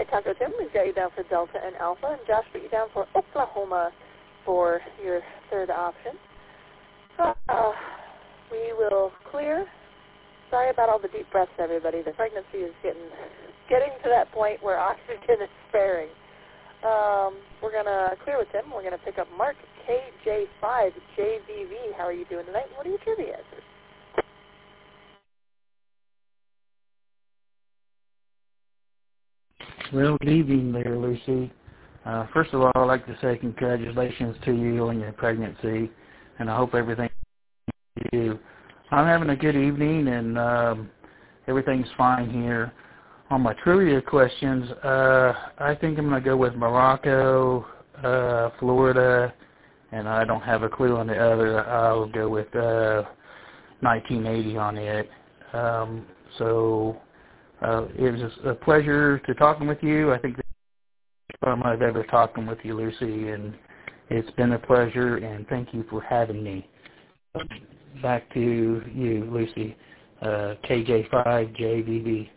Taco Tim, we've got you down for Delta and Alpha, and Josh put you down for Oklahoma for your third option. We will clear. Sorry about all the deep breaths, everybody. The pregnancy is getting to that point where oxygen is sparing. We're going to clear with him. We're going to pick up Mark KJ5JVV. How are you doing tonight? What are your trivia answers? Well, good evening there, Lucy. First of all, I'd like to say congratulations to you on your pregnancy, and I hope everything is you. I'm having a good evening, and everything's fine here. On my trivia questions, I think I'm going to go with Morocco, Florida, and I don't have a clue on the other. I'll go with 1980 on it. It was a pleasure to talking with you. I think the first time I've ever talking with you, Lucy, and it's been a pleasure, and thank you for having me. Back to you, Lucy, KJ5JVV.